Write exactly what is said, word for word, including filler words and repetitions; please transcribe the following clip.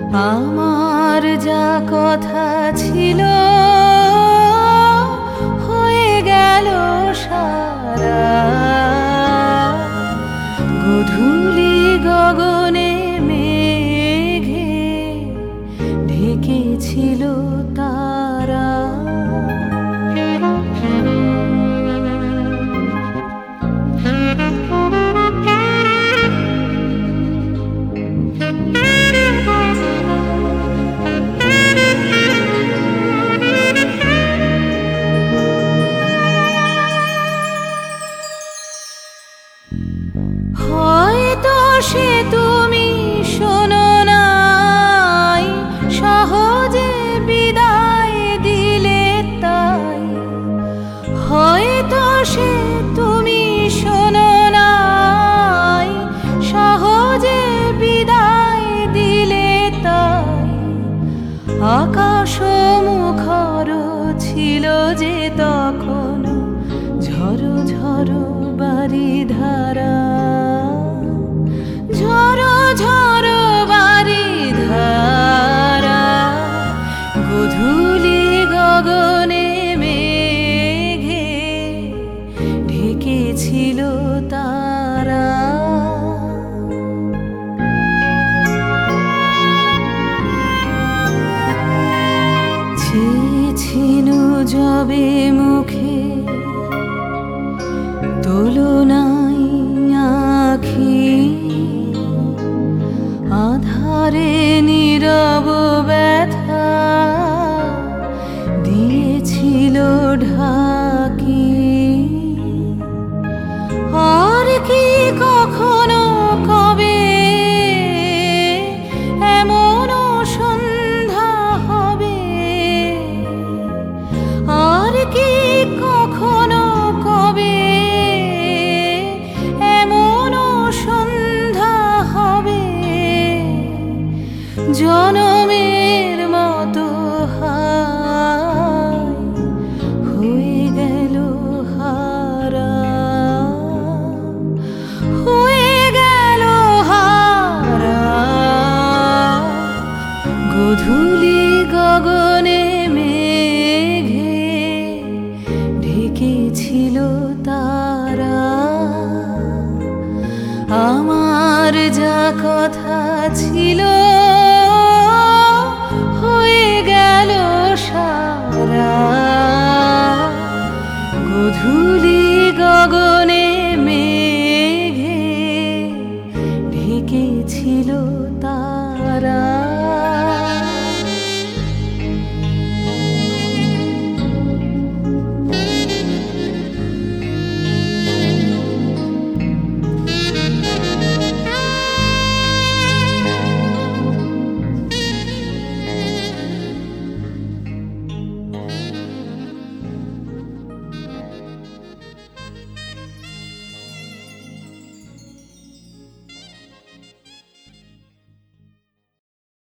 আমার যা কথা ছিল হয়ে গেল সারা। গধূলি গগনে মেঘে ঢেকেছিল তারা। হয়তো সে তুমি শোনো নাই, সহজে বিদায় দিলে তাই। হয়তো সে তুমি শোনো নাই, সহজে বিদায় দিলে তাই। আকাশ মুখর ছিল যে তখন ঝড়ো ঝড়ো বারিধারা। ঝড়ো ঝড়ো বারিধারা। গধূলি গগনে মেঘে ঢেকেছিল তারা। ছিনু যবে মুখে তুলনাই আঁখি, আধারে নীরব ব্যথা দিয়েছিল ঢাকি। আর কি কখনো কবে এমন সন্ধ্যা হবে? আর কি কখনো কবে এমন সন্ধ্যা হবে? জনমের মতো হায় হয়ে গেল হারা। হয়ে গেল হারা। গধূলি গগনে মেঘে ঢেকেছিল তারা। আমার যা কথা ছিল